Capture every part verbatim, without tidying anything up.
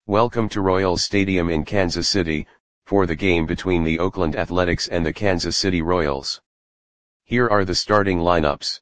Welcome to Royals Stadium in Kansas City, for the game between the Oakland Athletics and the Kansas City Royals. Here are the starting lineups.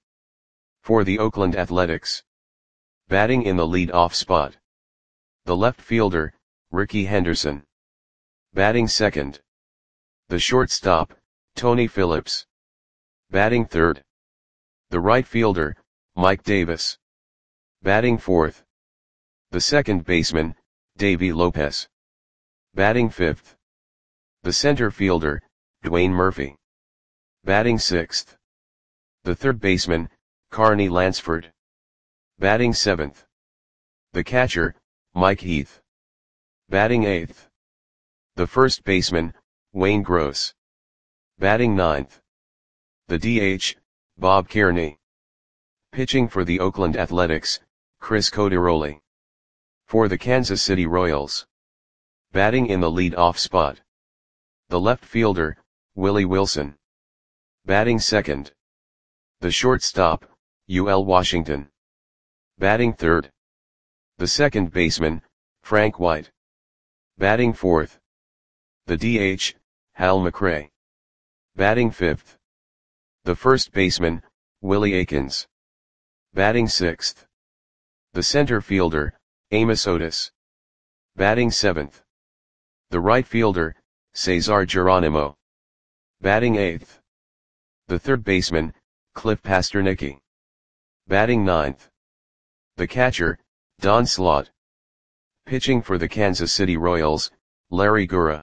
For the Oakland Athletics. Batting in the lead-off spot. The left fielder, Rickey Henderson. Batting second. The shortstop, Tony Phillips. Batting third. The right fielder, Mike Davis. Batting fourth. The second baseman, Davey Lopez. Batting fifth. The center fielder, Dwayne Murphy. Batting sixth. The third baseman, Carney Lansford. Batting seventh. The catcher, Mike Heath. Batting eighth. The first baseman, Wayne Gross. Batting ninth. The D H, Bob Kearney. Pitching for the Oakland Athletics, Chris Coderoli. For the Kansas City Royals. Batting in the lead-off spot. The left fielder, Willie Wilson. Batting second. The shortstop, U L Washington. Batting third. The second baseman, Frank White. Batting fourth. The D H, Hal McRae. Batting fifth. The first baseman, Willie Aikens. Batting sixth. The center fielder, Amos Otis. Batting seventh. The right fielder, Cesar Geronimo. Batting eighth. The third baseman, Cliff Pastornicki. Batting ninth. The catcher, Don Slaught. Pitching for the Kansas City Royals, Larry Gura.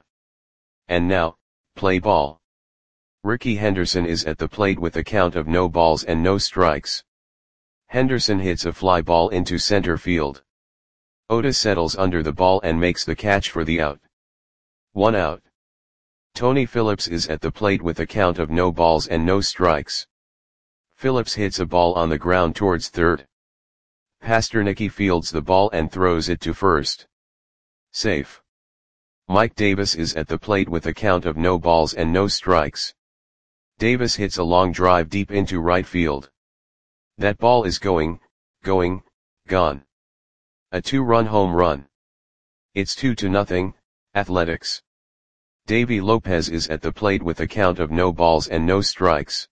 And now, play ball. Rickey Henderson is at the plate with a count of no balls and no strikes. Henderson hits a fly ball into center field. Otis settles under the ball and makes the catch for the out. One out. Tony Phillips is at the plate with a count of no balls and no strikes. Phillips hits a ball on the ground towards third. Pastornicki fields the ball and throws it to first. Safe. Mike Davis is at the plate with a count of no balls and no strikes. Davis hits a long drive deep into right field. That ball is going, going, gone. A two-run home run. It's two to nothing, Athletics. Davey Lopez is at the plate with a count of no balls and no strikes.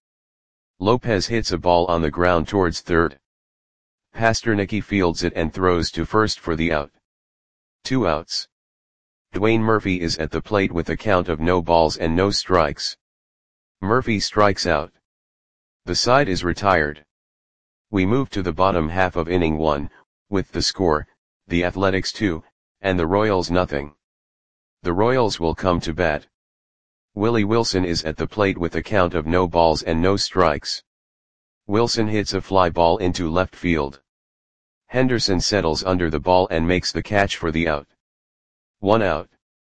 Lopez hits a ball on the ground towards third. Pastornicki fields it and throws to first for the out. Two outs. Dwayne Murphy is at the plate with a count of no balls and no strikes. Murphy strikes out. The side is retired. We move to the bottom half of inning one, with the score, the Athletics two, and the Royals nothing. The Royals will come to bat. Willie Wilson is at the plate with a count of no balls and no strikes. Wilson hits a fly ball into left field. Henderson settles under the ball and makes the catch for the out. One out.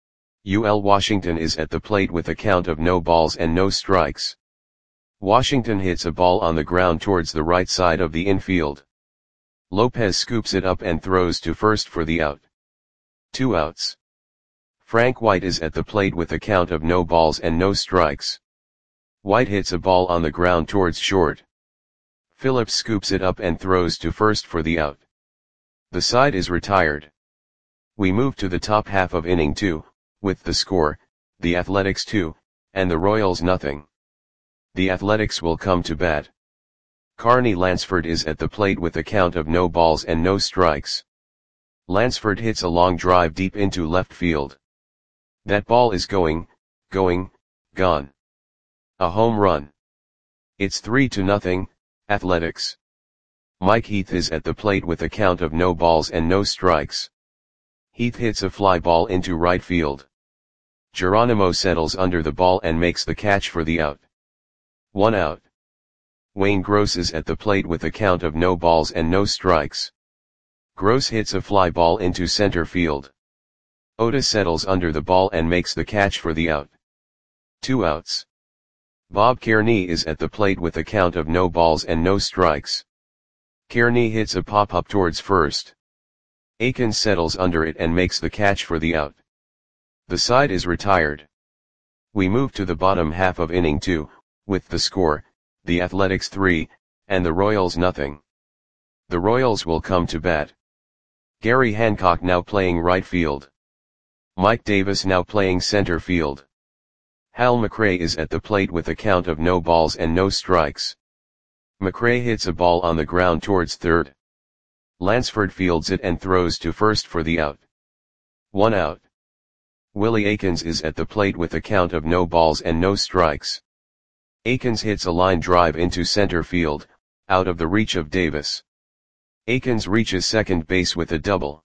U L Washington is at the plate with a count of no balls and no strikes. Washington hits a ball on the ground towards the right side of the infield. Lopez scoops it up and throws to first for the out. Two outs. Frank White is at the plate with a count of no balls and no strikes. White hits a ball on the ground towards short. Phillips scoops it up and throws to first for the out. The side is retired. We move to the top half of inning two, with the score, the Athletics two, and the Royals nothing. The Athletics will come to bat. Carney Lansford is at the plate with a count of no balls and no strikes. Lansford hits a long drive deep into left field. That ball is going, going, gone. A home run. It's three to nothing, Athletics. Mike Heath is at the plate with a count of no balls and no strikes. Heath hits a fly ball into right field. Geronimo settles under the ball and makes the catch for the out. One out. Wayne Gross is at the plate with a count of no balls and no strikes. Gross hits a fly ball into center field. Otis settles under the ball and makes the catch for the out. Two outs. Bob Kearney is at the plate with a count of no balls and no strikes. Kearney hits a pop-up towards first. Aikens settles under it and makes the catch for the out. The side is retired. We move to the bottom half of inning two, with the score, the Athletics three, and the Royals nothing. The Royals will come to bat. Gary Hancock now playing right field. Mike Davis now playing center field. Hal McRae is at the plate with a count of no balls and no strikes. McRae hits a ball on the ground towards third. Lansford fields it and throws to first for the out. One out. Willie Aikens is at the plate with a count of no balls and no strikes. Aikens hits a line drive into center field, out of the reach of Davis. Aikens reaches second base with a double.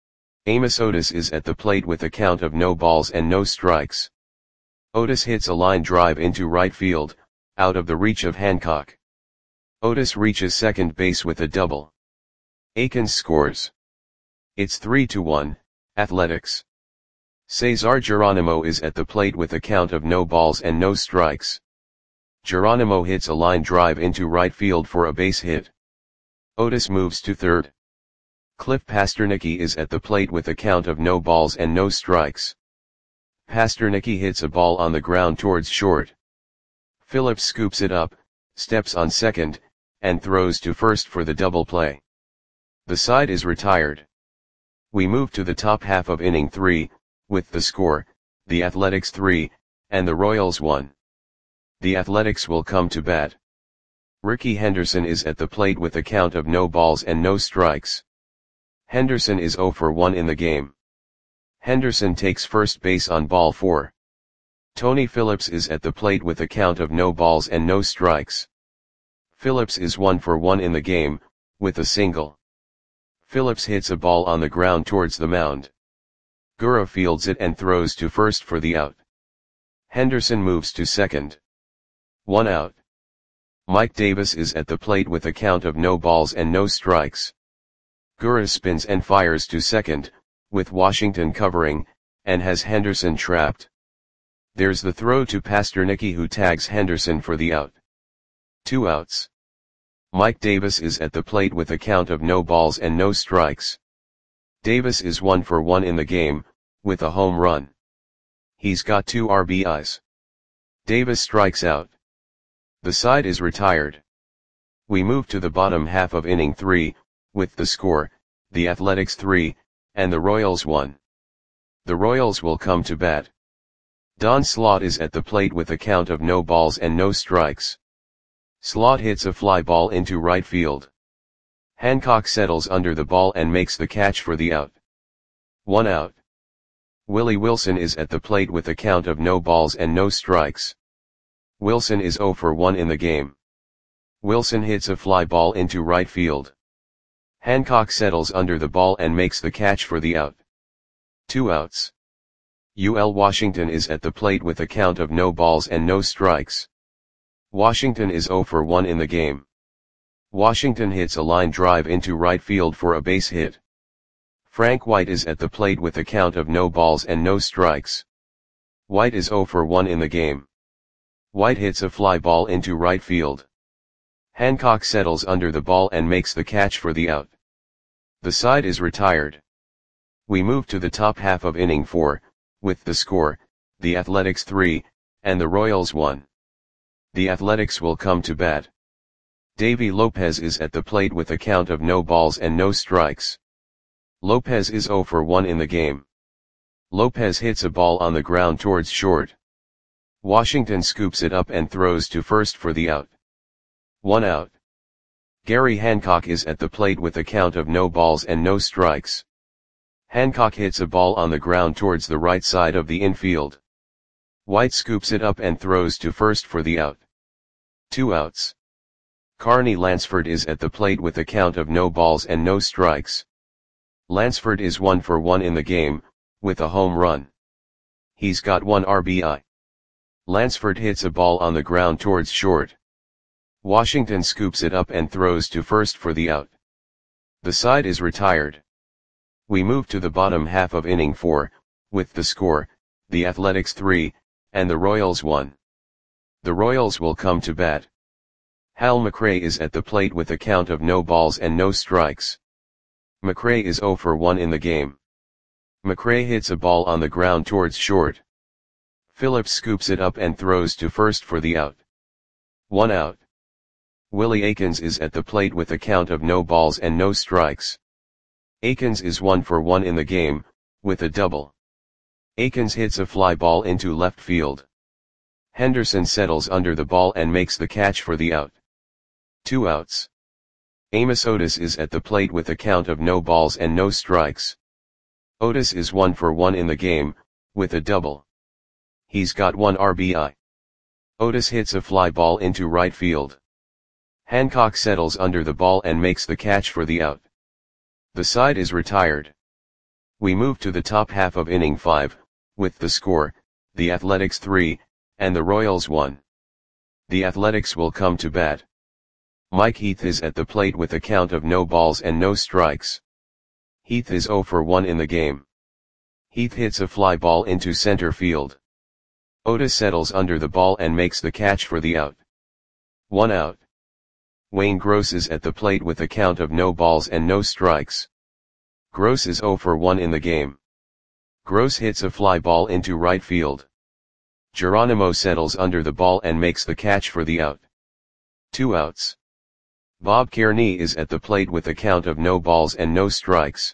Amos Otis is at the plate with a count of no balls and no strikes. Otis hits a line drive into right field, out of the reach of Hancock. Otis reaches second base with a double. Aikens scores. It's three to one, Athletics. Cesar Geronimo is at the plate with a count of no balls and no strikes. Geronimo hits a line drive into right field for a base hit. Otis moves to third. Cliff Pastornicki is at the plate with a count of no balls and no strikes. Pastornicki hits a ball on the ground towards short. Phillips scoops it up, steps on second, and throws to first for the double play. The side is retired. We move to the top half of inning three, with the score, the Athletics three, and the Royals one. The Athletics will come to bat. Rickey Henderson is at the plate with a count of no balls and no strikes. Henderson is zero for one in the game. Henderson takes first base on ball four. Tony Phillips is at the plate with a count of no balls and no strikes. Phillips is one for one in the game, with a single. Phillips hits a ball on the ground towards the mound. Gura fields it and throws to first for the out. Henderson moves to second. One out. Mike Davis is at the plate with a count of no balls and no strikes. Gura spins and fires to second, with Washington covering, and has Henderson trapped. There's the throw to Pastornicki, who tags Henderson for the out. Two outs. Mike Davis is at the plate with a count of no balls and no strikes. Davis is one for one in the game, with a home run. He's got two R B Is. Davis strikes out. The side is retired. We move to the bottom half of inning three, with the score, the Athletics three, and the Royals one. The Royals will come to bat. Don Slaught is at the plate with a count of no balls and no strikes. Slaught hits a fly ball into right field. Hancock settles under the ball and makes the catch for the out. One out. Willie Wilson is at the plate with a count of no balls and no strikes. Wilson is zero for one in the game. Wilson hits a fly ball into right field. Hancock settles under the ball and makes the catch for the out. Two outs. U L Washington is at the plate with a count of no balls and no strikes. Washington is zero for one in the game. Washington hits a line drive into right field for a base hit. Frank White is at the plate with a count of no balls and no strikes. White is zero for one in the game. White hits a fly ball into right field. Hancock settles under the ball and makes the catch for the out. The side is retired. We move to the top half of inning four, with the score, the Athletics three, and the Royals one. The Athletics will come to bat. Davy Lopez is at the plate with a count of no balls and no strikes. Lopez is zero for one in the game. Lopez hits a ball on the ground towards short. Washington scoops it up and throws to first for the out. One out. Gary Hancock is at the plate with a count of no balls and no strikes. Hancock hits a ball on the ground towards the right side of the infield. White scoops it up and throws to first for the out. Two outs. Carney Lansford is at the plate with a count of no balls and no strikes. Lansford is one for one in the game, with a home run. He's got one R B I. Lansford hits a ball on the ground towards short. Washington scoops it up and throws to first for the out. The side is retired. We move to the bottom half of inning four, with the score, the Athletics three, and the Royals one. The Royals will come to bat. Hal McRae is at the plate with a count of no balls and no strikes. McRae is zero for one in the game. McRae hits a ball on the ground towards short. Phillips scoops it up and throws to first for the out. One out. Willie Aikens is at the plate with a count of no balls and no strikes. Akins is one for one in the game, with a double. Akins hits a fly ball into left field. Henderson settles under the ball and makes the catch for the out. Two outs. Amos Otis is at the plate with a count of no balls and no strikes. Otis is one for one in the game, with a double. He's got one R B I. Otis hits a fly ball into right field. Hancock settles under the ball and makes the catch for the out. The side is retired. We move to the top half of inning five, with the score, the Athletics three, and the Royals one. The Athletics will come to bat. Mike Heath is at the plate with a count of no balls and no strikes. Heath is zero for one in the game. Heath hits a fly ball into center field. Otis settles under the ball and makes the catch for the out. One out. Wayne Gross is at the plate with a count of no balls and no strikes. Gross is zero for one in the game. Gross hits a fly ball into right field. Geronimo settles under the ball and makes the catch for the out. Two outs. Bob Kearney is at the plate with a count of no balls and no strikes.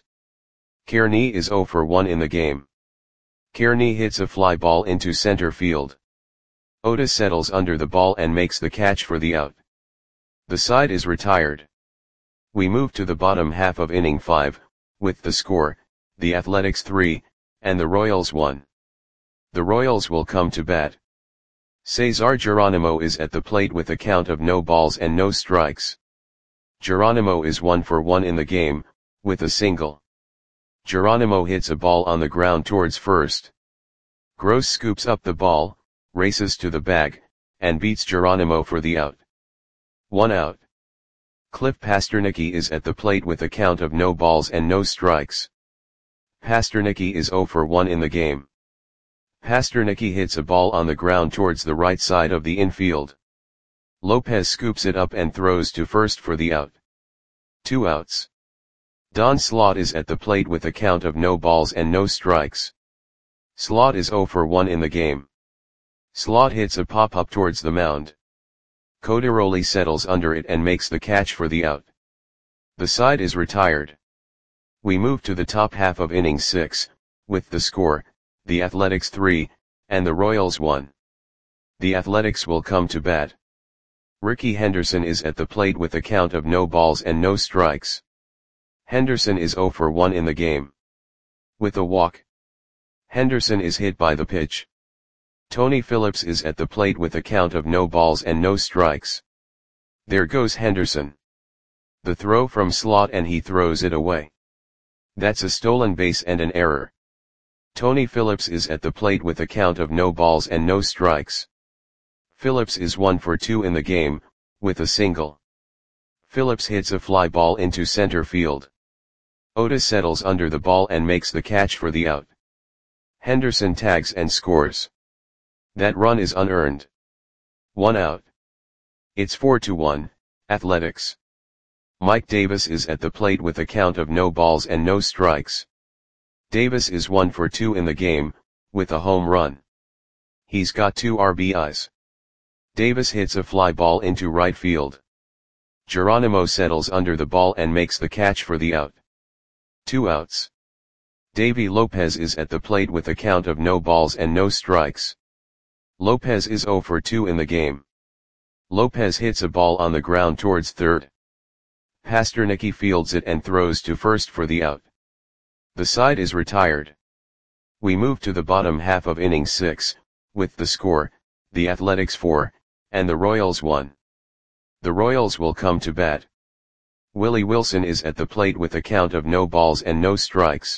Kearney is zero for one in the game. Kearney hits a fly ball into center field. Otis settles under the ball and makes the catch for the out. The side is retired. We move to the bottom half of inning five, with the score, the Athletics three, and the Royals one. The Royals will come to bat. Cesar Geronimo is at the plate with a count of no balls and no strikes. Geronimo is one for one in the game, with a single. Geronimo hits a ball on the ground towards first. Gross scoops up the ball, races to the bag, and beats Geronimo for the out. One out. Cliff Pastornicky is at the plate with a count of no balls and no strikes. Pastornicky is zero for one in the game. Pastornicky hits a ball on the ground towards the right side of the infield. Lopez scoops it up and throws to first for the out. Two outs. Don Slaught is at the plate with a count of no balls and no strikes. Slaught is zero for one in the game. Slaught hits a pop-up towards the mound. Coderoli settles under it and makes the catch for the out. The side is retired. We move to the top half of inning six, with the score, the Athletics three, and the Royals one. The Athletics will come to bat. Ricky Henderson is at the plate with a count of no balls and no strikes. Henderson is zero for one in the game. With a walk. Henderson is hit by the pitch. Tony Phillips is at the plate with a count of no balls and no strikes. There goes Henderson. The throw from Slaught and he throws it away. That's a stolen base and an error. Tony Phillips is at the plate with a count of no balls and no strikes. Phillips is one for two in the game, with a single. Phillips hits a fly ball into center field. Otis settles under the ball and makes the catch for the out. Henderson tags and scores. That run is unearned. One out. It's four to one, Athletics. Mike Davis is at the plate with a count of no balls and no strikes. Davis is one for two in the game, with a home run. He's got two R B Is. Davis hits a fly ball into right field. Geronimo settles under the ball and makes the catch for the out. Two outs. Davy Lopez is at the plate with a count of no balls and no strikes. Lopez is zero for two in the game. Lopez hits a ball on the ground towards third. Pastornicky fields it and throws to first for the out. The side is retired. We move to the bottom half of inning six, with the score, the Athletics four, and the Royals one. The Royals will come to bat. Willie Wilson is at the plate with a count of no balls and no strikes.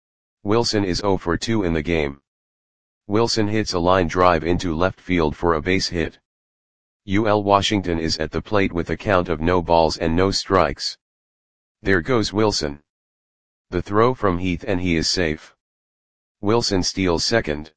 Wilson is zero for two in the game. Wilson hits a line drive into left field for a base hit. U L Washington is at the plate with a count of no balls and no strikes. There goes Wilson. The throw from Heath and he is safe. Wilson steals second.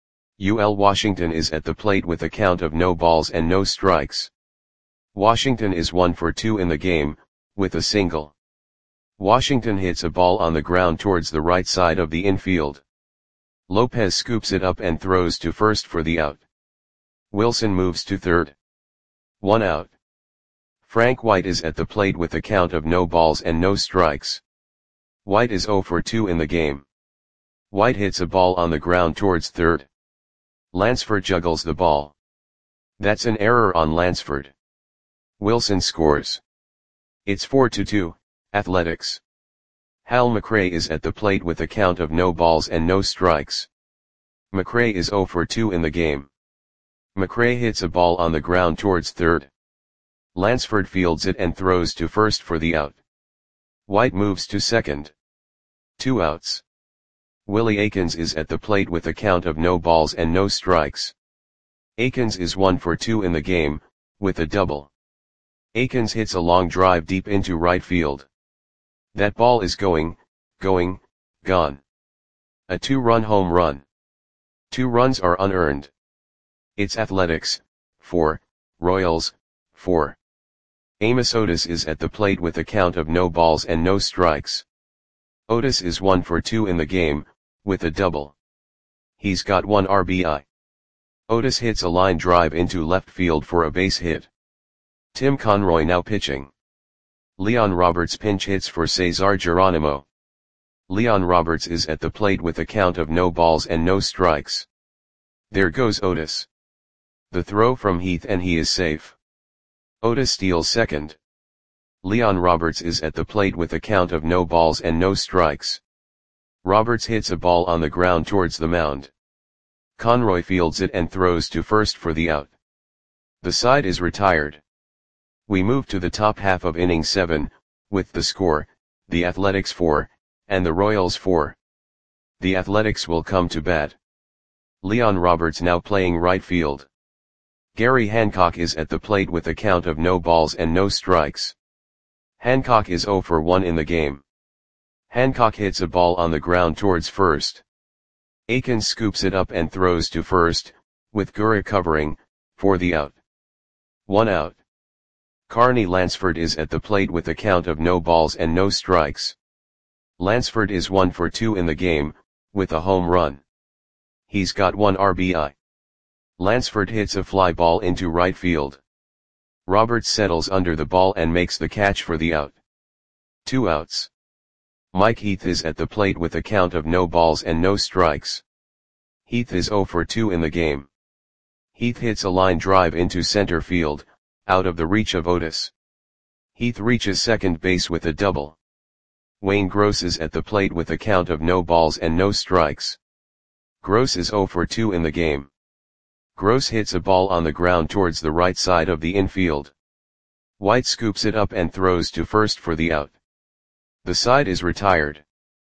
U L Washington is at the plate with a count of no balls and no strikes. Washington is one for two in the game, with a single. Washington hits a ball on the ground towards the right side of the infield. Lopez scoops it up and throws to first for the out. Wilson moves to third. One out. Frank White is at the plate with a count of no balls and no strikes. White is zero for two in the game. White hits a ball on the ground towards third. Lansford juggles the ball. That's an error on Lansford. Wilson scores. It's four to two, Athletics. Hal McRae is at the plate with a count of no balls and no strikes. McRae is zero for two in the game. McRae hits a ball on the ground towards third. Lansford fields it and throws to first for the out. White moves to second. Two outs. Willie Aikens is at the plate with a count of no balls and no strikes. Aikens is one for two in the game, with a double. Aikens hits a long drive deep into right field. That ball is going, going, gone. A two-run home run. Two runs are unearned. It's Athletics, four, Royals, four. Amos Otis is at the plate with a count of no balls and no strikes. Otis is one for two in the game, with a double. He's got one R B I. Otis hits a line drive into left field for a base hit. Tim Conroy now pitching. Leon Roberts pinch hits for Cesar Geronimo. Leon Roberts is at the plate with a count of no balls and no strikes. There goes Otis. The throw from Heath and he is safe. Otis steals second. Leon Roberts is at the plate with a count of no balls and no strikes. Roberts hits a ball on the ground towards the mound. Conroy fields it and throws to first for the out. The side is retired. We move to the top half of inning seven, with the score, the Athletics four, and the Royals four. The Athletics will come to bat. Leon Roberts now playing right field. Gary Hancock is at the plate with a count of no balls and no strikes. Hancock is zero for one in the game. Hancock hits a ball on the ground towards first. Aikens scoops it up and throws to first, with Gura covering, for the out. One out. Carney Lansford is at the plate with a count of no balls and no strikes. Lansford is one for two in the game, with a home run. He's got one R B I. Lansford hits a fly ball into right field. Roberts settles under the ball and makes the catch for the out. Two outs. Mike Heath is at the plate with a count of no balls and no strikes. Heath is zero for two in the game. Heath hits a line drive into center field, out of the reach of Otis. Heath reaches second base with a double. Wayne Gross is at the plate with a count of no balls and no strikes. Gross is zero for two in the game. Gross hits a ball on the ground towards the right side of the infield. White scoops it up and throws to first for the out. The side is retired.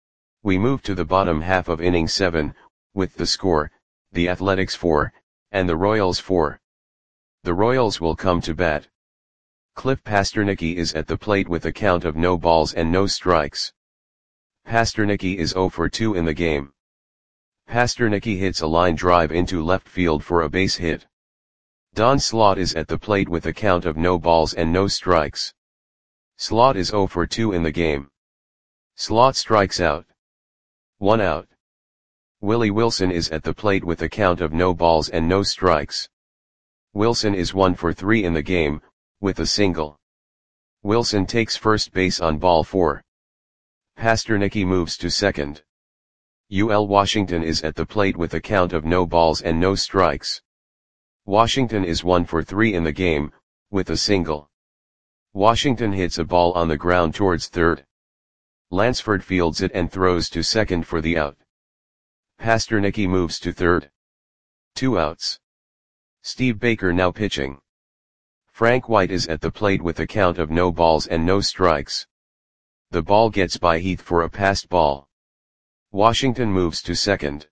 We move to the bottom half of inning seven, with the score, the Athletics four, and the Royals four. The Royals will come to bat. Cliff Pastornicky is at the plate with a count of no balls and no strikes. Pastornicky is zero for two in the game. Pastornicky hits a line drive into left field for a base hit. Don Slaught is at the plate with a count of no balls and no strikes. Slaught is zero for two in the game. Slaught strikes out. One out. Willie Wilson is at the plate with a count of no balls and no strikes. Wilson is one for three in the game, with a single. Wilson takes first base on ball four. Pastornicky moves to second. U L Washington is at the plate with a count of no balls and no strikes. Washington is one for three in the game, with a single. Washington hits a ball on the ground towards third. Lansford fields it and throws to second for the out. Pastornicky moves to third. Two outs. Steve Baker now pitching. Frank White is at the plate with a count of no balls and no strikes. The ball gets by Heath for a passed ball. Washington moves to second.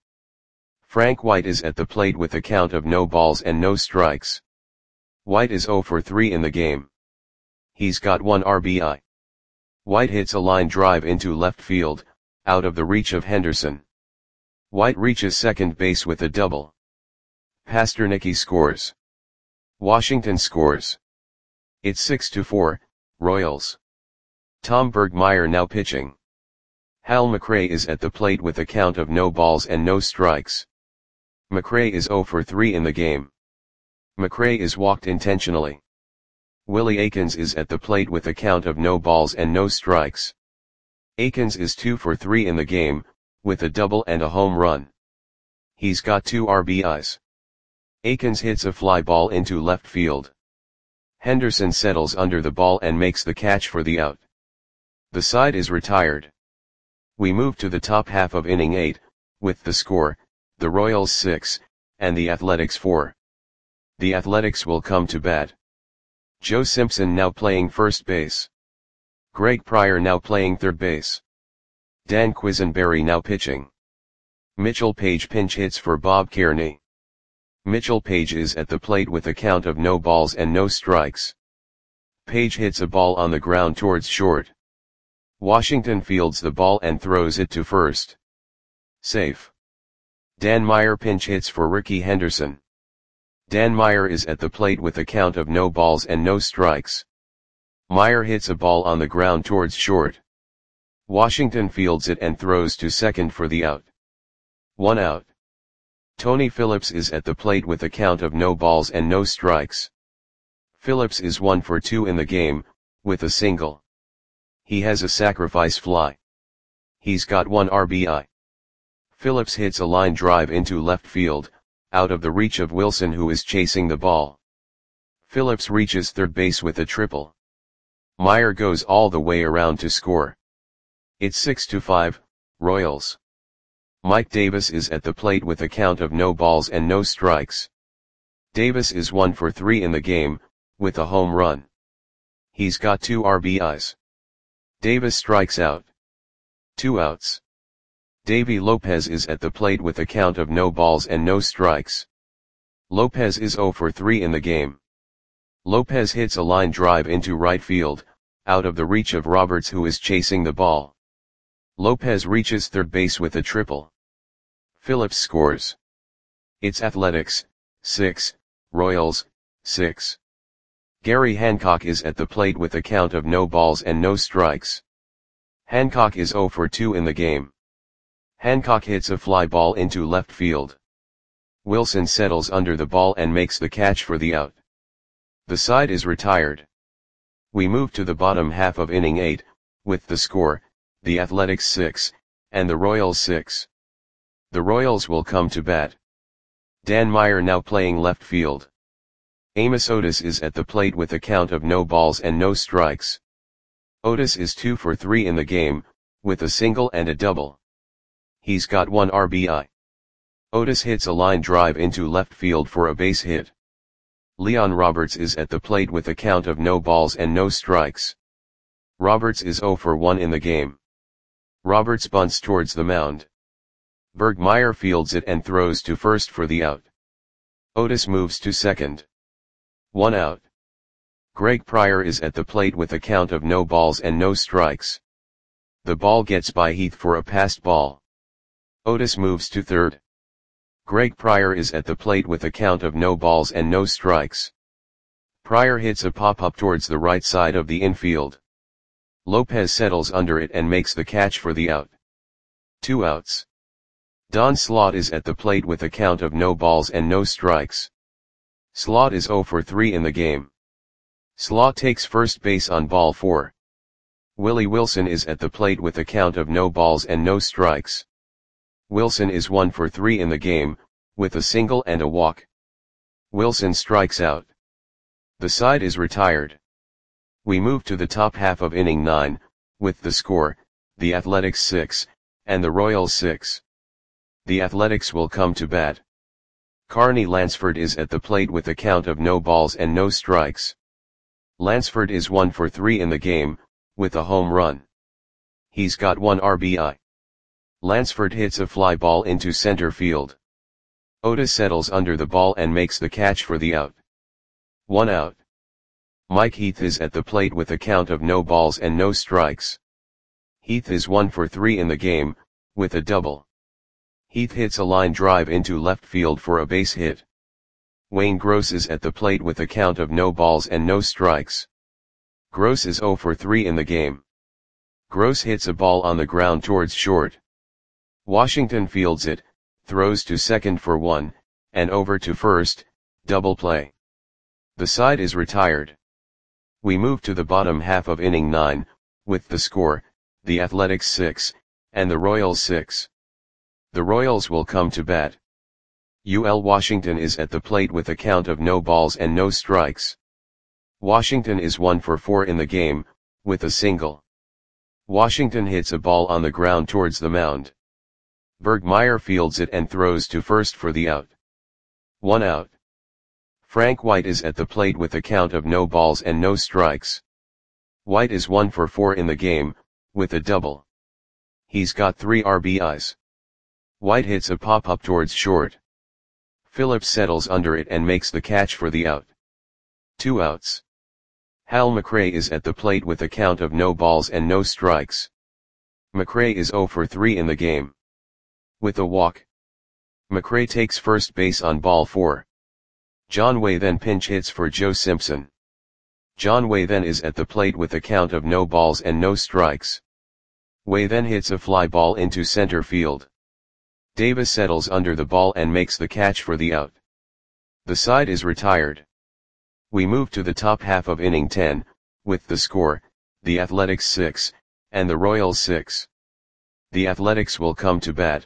Frank White is at the plate with a count of no balls and no strikes. White is zero for three in the game. He's got one R B I. White hits a line drive into left field, out of the reach of Henderson. White reaches second base with a double. Pastornicky scores. Washington scores. It's six to four, Royals. Tom Bergmeyer now pitching. Hal McRae is at the plate with a count of no balls and no strikes. McRae is zero for three in the game. McRae is walked intentionally. Willie Aikens is at the plate with a count of no balls and no strikes. Akins is two for three in the game, with a double and a home run. He's got two R B Is. Akins hits a fly ball into left field. Henderson settles under the ball and makes the catch for the out. The side is retired. We move to the top half of inning eight, with the score, the Royals six, and the Athletics four. The Athletics will come to bat. Joe Simpson now playing first base. Greg Pryor now playing third base. Dan Quisenberry now pitching. Mitchell Page pinch hits for Bob Kearney. Mitchell Page is at the plate with a count of no balls and no strikes. Page hits a ball on the ground towards short. Washington fields the ball and throws it to first. Safe. Dan Meyer pinch hits for Rickey Henderson. Dan Meyer is at the plate with a count of no balls and no strikes. Meyer hits a ball on the ground towards short. Washington fields it and throws to second for the out. One out. Tony Phillips is at the plate with a count of no balls and no strikes. Phillips is one for two in the game, with a single. He has a sacrifice fly. He's got one R B I. Phillips hits a line drive into left field, out of the reach of Wilson, who is chasing the ball. Phillips reaches third base with a triple. Meyer goes all the way around to score. It's six to five, Royals. Mike Davis is at the plate with a count of no balls and no strikes. Davis is one for three in the game, with a home run. He's got two R B Is. Davis strikes out. Two outs. Davy Lopez is at the plate with a count of no balls and no strikes. Lopez is zero for three in the game. Lopez hits a line drive into right field, out of the reach of Roberts, who is chasing the ball. Lopez reaches third base with a triple. Phillips scores. It's Athletics, six, Royals, six. Gary Hancock is at the plate with a count of no balls and no strikes. Hancock is zero for two in the game. Hancock hits a fly ball into left field. Wilson settles under the ball and makes the catch for the out. The side is retired. We move to the bottom half of inning eight, with the score, the Athletics six, and the Royals six. The Royals will come to bat. Dan Meyer now playing left field. Amos Otis is at the plate with a count of no balls and no strikes. Otis is two for three in the game, with a single and a double. He's got one R B I. Otis hits a line drive into left field for a base hit. Leon Roberts is at the plate with a count of no balls and no strikes. Roberts is zero for one in the game. Roberts bunts towards the mound. Bergmeyer fields it and throws to first for the out. Otis moves to second. One out. Greg Pryor is at the plate with a count of no balls and no strikes. The ball gets by Heath for a passed ball. Otis moves to third. Greg Pryor is at the plate with a count of no balls and no strikes. Pryor hits a pop-up towards the right side of the infield. Lopez settles under it and makes the catch for the out. Two outs. Don Slaught is at the plate with a count of no balls and no strikes. Slaught is zero for three in the game. Slaught takes first base on ball four. Willie Wilson is at the plate with a count of no balls and no strikes. Wilson is one for three in the game, with a single and a walk. Wilson strikes out. The side is retired. We move to the top half of inning nine, with the score, the Athletics six, and the Royals six. The Athletics will come to bat. Carney Lansford is at the plate with a count of no balls and no strikes. Lansford is one for three in the game, with a home run. He's got one R B I. Lansford hits a fly ball into center field. Otis settles under the ball and makes the catch for the out. One out. Mike Heath is at the plate with a count of no balls and no strikes. Heath is one for three in the game, with a double. Heath hits a line drive into left field for a base hit. Wayne Gross is at the plate with a count of no balls and no strikes. Gross is zero for three in the game. Gross hits a ball on the ground towards short. Washington fields it, throws to second for one, and over to first, double play. The side is retired. We move to the bottom half of inning nine, with the score, the Athletics six, and the Royals six. The Royals will come to bat. U L Washington is at the plate with a count of no balls and no strikes. Washington is one for four in the game, with a single. Washington hits a ball on the ground towards the mound. Bergmeyer fields it and throws to first for the out. One out. Frank White is at the plate with a count of no balls and no strikes. White is one for four in the game, with a double. He's got three R B Is. White hits a pop-up towards short. Phillips settles under it and makes the catch for the out. Two outs. Hal McRae is at the plate with a count of no balls and no strikes. McRae is zero for three in the game. With a walk. McRae takes first base on ball four. John Way then pinch hits for Joe Simpson. John Way then is at the plate with a count of no balls and no strikes. Way then hits a fly ball into center field. Davis settles under the ball and makes the catch for the out. The side is retired. We move to the top half of inning ten, with the score, the Athletics six, and the Royals six. The Athletics will come to bat.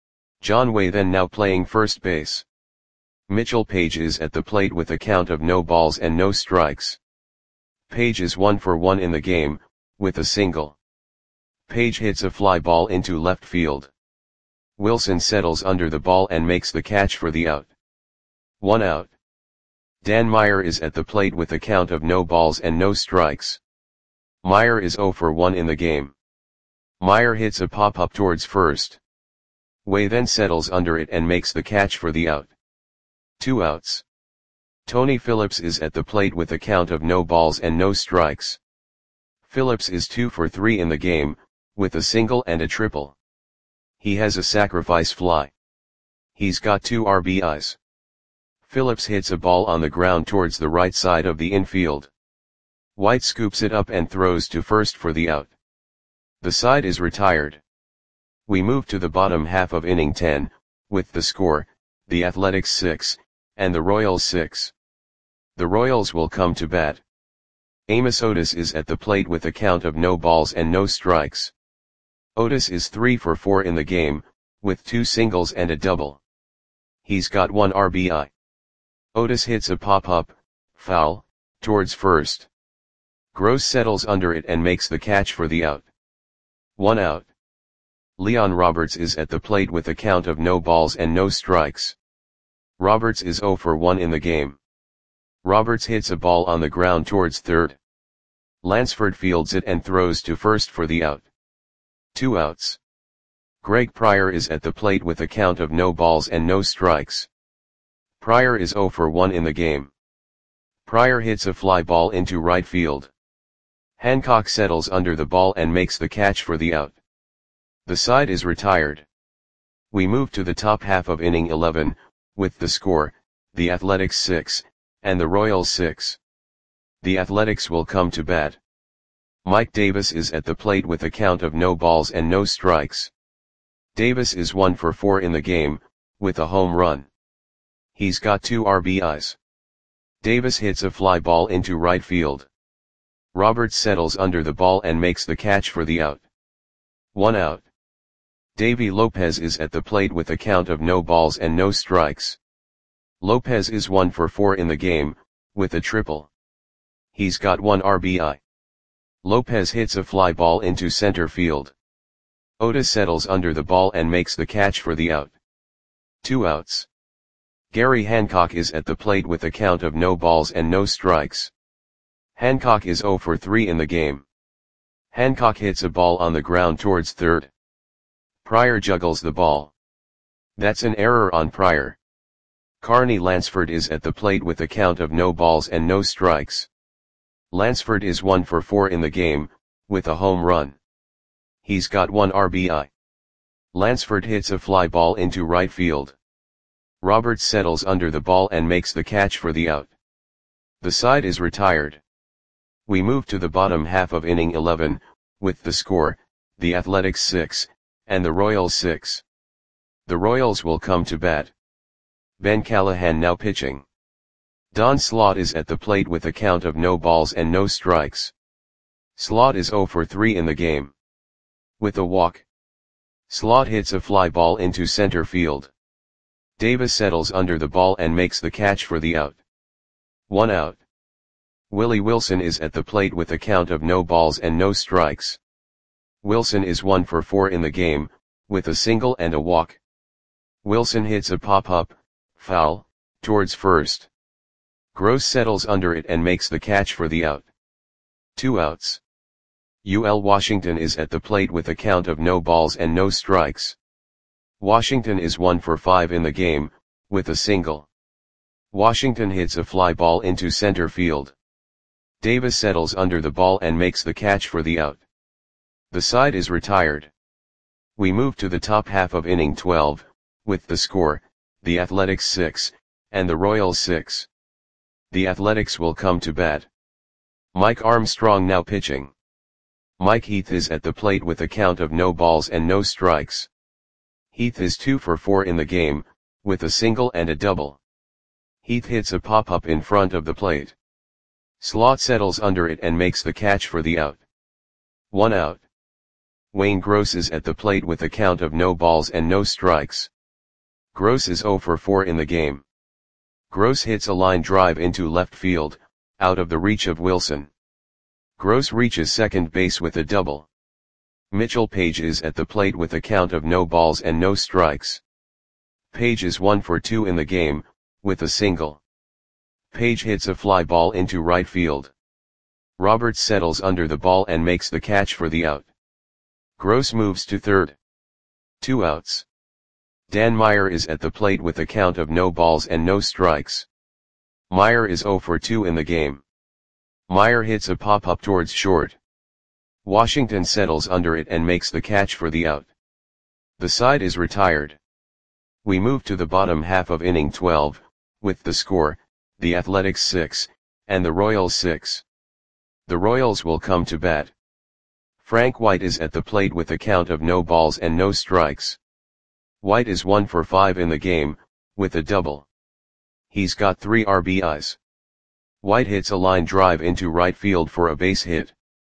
John Way then now playing first base. Mitchell Page is at the plate with a count of no balls and no strikes. Page is one for one in the game, with a single. Page hits a fly ball into left field. Wilson settles under the ball and makes the catch for the out. One out. Dan Meyer is at the plate with a count of no balls and no strikes. Meyer is zero for one in the game. Meyer hits a pop-up towards first. Way then settles under it and makes the catch for the out. Two outs. Tony Phillips is at the plate with a count of no balls and no strikes. Phillips is two for three in the game, with a single and a triple. He has a sacrifice fly. He's got two R B Is. Phillips hits a ball on the ground towards the right side of the infield. White scoops it up and throws to first for the out. The side is retired. We move to the bottom half of inning ten, with the score, the Athletics six, and the Royals six. The Royals will come to bat. Amos Otis is at the plate with a count of no balls and no strikes. Otis is three for four in the game, with two singles and a double. He's got one R B I. Otis hits a pop-up, foul, towards first. Gross settles under it and makes the catch for the out. One out. Leon Roberts is at the plate with a count of no balls and no strikes. Roberts is zero for one in the game. Roberts hits a ball on the ground towards third. Lansford fields it and throws to first for the out. Two outs. Greg Pryor is at the plate with a count of no balls and no strikes. Pryor is zero for one in the game. Pryor hits a fly ball into right field. Hancock settles under the ball and makes the catch for the out. The side is retired. We move to the top half of inning eleven, with the score, the Athletics six, and the Royals six. The Athletics will come to bat. Mike Davis is at the plate with a count of no balls and no strikes. Davis is one for four in the game, with a home run. He's got two R B Is. Davis hits a fly ball into right field. Roberts settles under the ball and makes the catch for the out. One out. Davy Lopez is at the plate with a count of no balls and no strikes. Lopez is one for four in the game, with a triple. He's got one R B I. Lopez hits a fly ball into center field. Otis settles under the ball and makes the catch for the out. Two outs. Gary Hancock is at the plate with a count of no balls and no strikes. Hancock is zero for three in the game. Hancock hits a ball on the ground towards third. Pryor juggles the ball. That's an error on Pryor. Carney Lansford is at the plate with a count of no balls and no strikes. Lansford is one for four in the game, with a home run. He's got one R B I. Lansford hits a fly ball into right field. Roberts settles under the ball and makes the catch for the out. The side is retired. We move to the bottom half of inning eleven, with the score, the Athletics six, and the Royals six. The Royals will come to bat. Ben Callahan now pitching. Don Slaught is at the plate with a count of no balls and no strikes. Slaught is zero for three in the game. with a walk. Slot hits a fly ball into center field. Davis settles under the ball and makes the catch for the out. One out. Willie Wilson is at the plate with a count of no balls and no strikes. Wilson is one for four in the game, with a single and a walk. Wilson hits a pop-up, foul, towards first. Gross settles under it and makes the catch for the out. Two outs. U L Washington is at the plate with a count of no balls and no strikes. Washington is one for five in the game, with a single. Washington hits a fly ball into center field. Davis settles under the ball and makes the catch for the out. The side is retired. We move to the top half of inning twelve, with the score, the Athletics six, and the Royals six. The Athletics will come to bat. Mike Armstrong now pitching. Mike Heath is at the plate with a count of no balls and no strikes. Heath is two for four in the game, with a single and a double. Heath hits a pop-up in front of the plate. Slot settles under it and makes the catch for the out. One out. Wayne Gross is at the plate with a count of no balls and no strikes. Gross is zero for four in the game. Gross hits a line drive into left field, out of the reach of Wilson. Gross reaches second base with a double. Mitchell Page is at the plate with a count of no balls and no strikes. Page is one for two in the game, with a single. Page hits a fly ball into right field. Roberts settles under the ball and makes the catch for the out. Gross moves to third. Two outs. Dan Meyer is at the plate with a count of no balls and no strikes. Meyer is zero for two in the game. Meyer hits a pop-up towards short. Washington settles under it and makes the catch for the out. The side is retired. We move to the bottom half of inning twelve, with the score, the Athletics six, and the Royals six. The Royals will come to bat. Frank White is at the plate with a count of no balls and no strikes. White is one for five in the game, with a double. He's got three R B Is. White hits a line drive into right field for a base hit.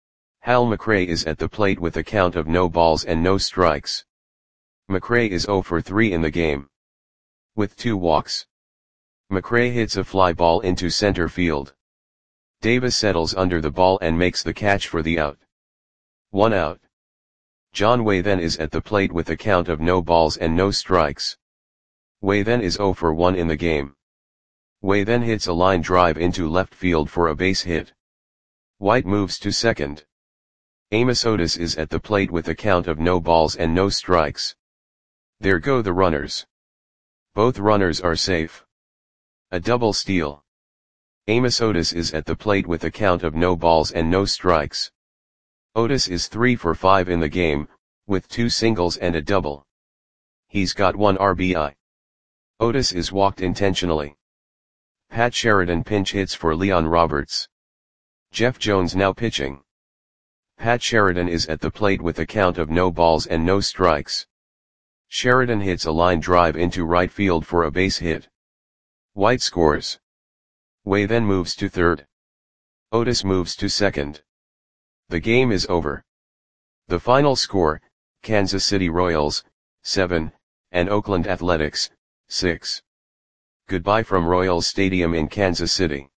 Hal McRae is at the plate with a count of no balls and no strikes. McRae is zero for three in the game, with two walks. McRae hits a fly ball into center field. Davis settles under the ball and makes the catch for the out. One out. John Wathen is at the plate with a count of no balls and no strikes. Wathen is zero for one in the game. Wathen hits a line drive into left field for a base hit. White moves to second. Amos Otis is at the plate with a count of no balls and no strikes. There go the runners. Both runners are safe. A double steal. Amos Otis is at the plate with a count of no balls and no strikes. Otis is three for five in the game, with two singles and a double. He's got one R B I. Otis is walked intentionally. Pat Sheridan pinch hits for Leon Roberts. Jeff Jones now pitching. Pat Sheridan is at the plate with a count of no balls and no strikes. Sheridan hits a line drive into right field for a base hit. White scores. Wathen moves to third. Otis moves to second. The game is over. The final score, Kansas City Royals, seven, and Oakland Athletics, six. Goodbye from Royals Stadium in Kansas City.